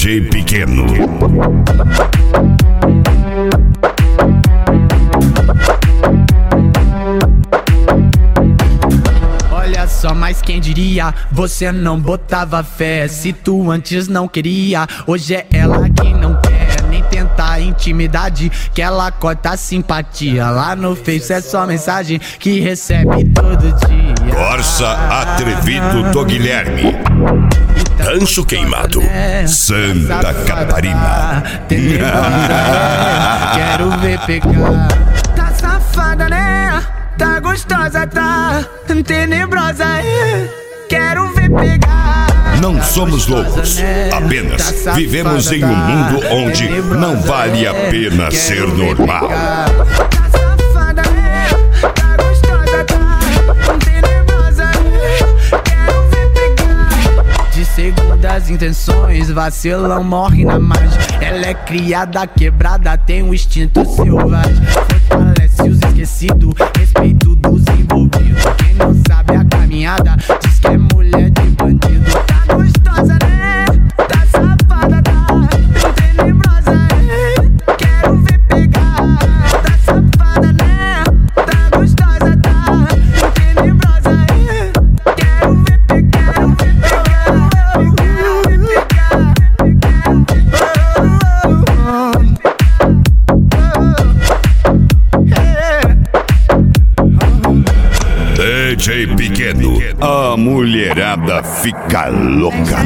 DJ Pequeno. Olha só, mas quem diria, você não botava fé. Se tu antes não queria, hoje é ela quem não quer nem tentar intimidade, que ela corta a simpatia. Lá no Face é só mensagem que recebe todo dia. Corsa atrevido do Guilherme. Rancho Queimado, Santa Catarina. Quero ver pegar. Tá safada, né? Tá gostosa, tá tenebrosa, quero ver pegar. Não somos loucos, apenas vivemos em um mundo onde não vale a pena ser normal. Tá safada, né? Tá gostosa, tá tenebrosa, quero ver pegar. De segundas intenções, vacilão morre na margem. Ela é criada, quebrada, tem um instinto selvagem. Fortalece os esquecidos, respeito dos envolvidos. Quem não sabe a caminhada, diz que é mulher de bandido. Tá gostosa, né? Tá safada, tá tenebrosa, quero ver pegar. Tá safada, né? Tá gostosa, tá tenebrosa, quero ver pegar. Quero ver DJ Pequeno, a mulherada fica louca.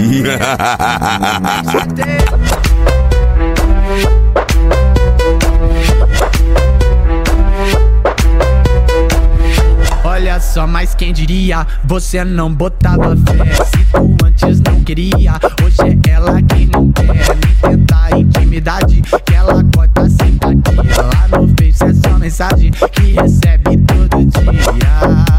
Olha só, mas quem diria, você não botava fé. Se tu antes não queria, hoje é ela quem não quer nem tentar intimidade, que ela corta a simpatia. Lá no Face é só mensagem que recebe todo dia.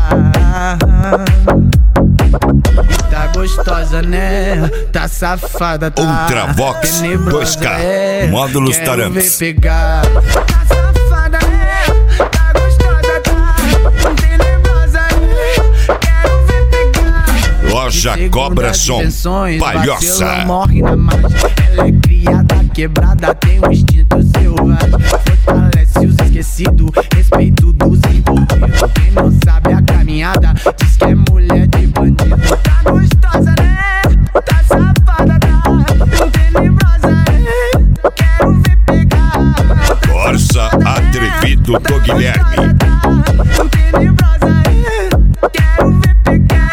E tá gostosa, né? Tá safada, tá Ultravox tenebrosa, 2K, módulos quero Taramps. ver pegar. Tá safada, né? Tá gostosa, tá tenebrosa, quero ver pegar. Loja Cobra Som, Palhoça. Morre na margem. Ela é criada, quebrada, tem um instinto selvagem. Fortalece os esquecidos, respeito dos envolvidos. Quem não sabe a caminhada, diz que é mulher de bandido. Tá gostosa, né? Tá safada, tá tenebrosa, quero ver pegar. Corsa atrevido do Guilherme. Tenebrosa, quero ver pegar.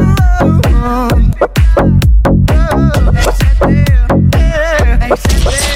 Quero ver pegar.